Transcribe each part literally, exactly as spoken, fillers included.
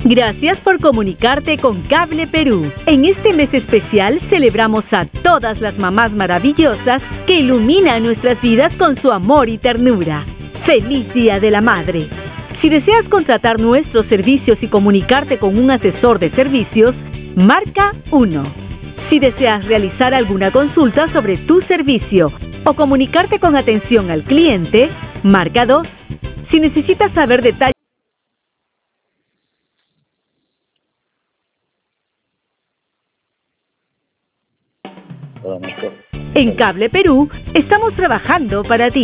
Gracias por comunicarte con Cable Perú. En este mes especial celebramos a todas las mamás maravillosas que iluminan nuestras vidas con su amor y ternura. ¡Feliz Día de la Madre! Si deseas contratar nuestros servicios y comunicarte con un asesor de servicios, marca uno. Si deseas realizar alguna consulta sobre tu servicio o comunicarte con atención al cliente, marca dos. Si necesitas saber detalles en Cable Perú, estamos trabajando para ti.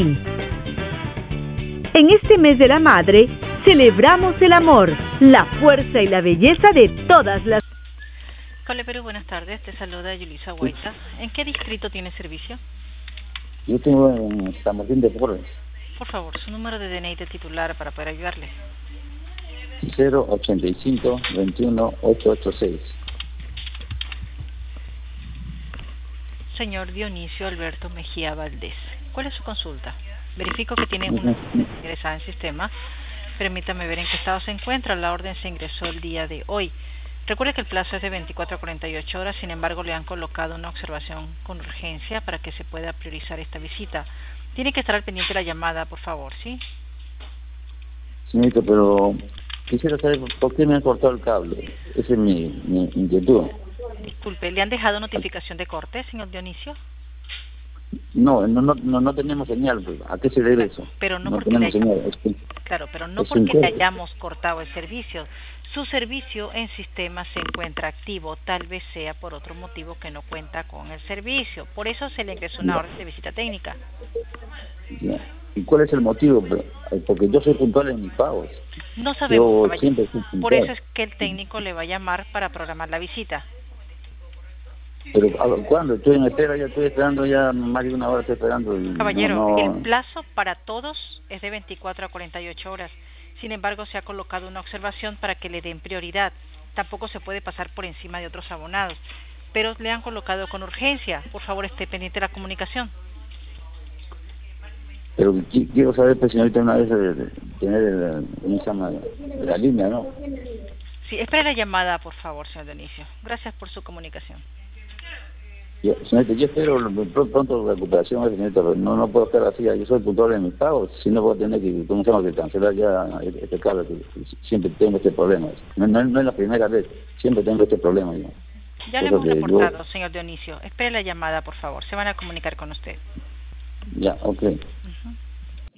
En este mes de la madre, celebramos el amor, la fuerza y la belleza de todas las... Cable Perú, buenas tardes. Te saluda Yulisa Huayta. ¿En qué distrito tiene servicio? Yo tengo en San Martín de Porres. Por favor, su número de D N I de titular para poder ayudarle. cero ochenta y cinco veintiuno ochocientos ochenta y seis. Señor Dionisio Alberto Mejía Valdés, ¿cuál es su consulta? Verifico que tiene una ingresada en sistema. Permítame ver en qué estado se encuentra. La orden se ingresó el día de hoy. Recuerde que el plazo es de veinticuatro a cuarenta y ocho horas, sin embargo le han colocado una observación con urgencia para que se pueda priorizar esta visita. Tiene que estar al pendiente de la llamada, por favor, ¿sí? Señorita, pero quisiera saber por qué me han cortado el cable. Esa es mi, mi inquietud. Disculpe, ¿le han dejado notificación de corte, señor Dionisio? No, no, no, no, no tenemos señal. ¿A qué se debe eso? Pero no, no porque tenemos le hayamos, señal. Es que, claro, pero no es porque un le hayamos cortado el servicio. Su servicio en sistema se encuentra activo, tal vez sea por otro motivo que no cuenta con el servicio. Por eso se le ingresó una ya. orden de visita técnica. Ya. ¿Y cuál es el motivo? Porque yo soy puntual en mis pagos. No sabemos, yo siempre soy por puntual. eso es que el técnico le va a llamar para programar la visita. Pero ¿cuándo? Estoy en espera, ya estoy esperando, ya más de una hora estoy esperando. Y Caballero, no, no... el plazo para todos es de veinticuatro a cuarenta y ocho horas. Sin embargo, se ha colocado una observación para que le den prioridad. Tampoco se puede pasar por encima de otros abonados. Pero le han colocado con urgencia. Por favor, esté pendiente de la comunicación. Pero quiero saber, pues, señorita, una vez de, de tener la, la, la línea, ¿no? Sí, espere la llamada, por favor, señor Dionisio. Gracias por su comunicación. Yo, señorita, yo espero pronto recuperación, señorita, pero no, no puedo estar así. Yo soy puntual en mis pagos, si no puedo tener que, comenzamos a cancelar ya este cable, que siempre tengo este problema. No, no, no es la primera vez, siempre tengo este problema. Yo. Ya le hemos reportado, yo... señor Dionisio. Espere la llamada, por favor. Se van a comunicar con usted. Ya, ok.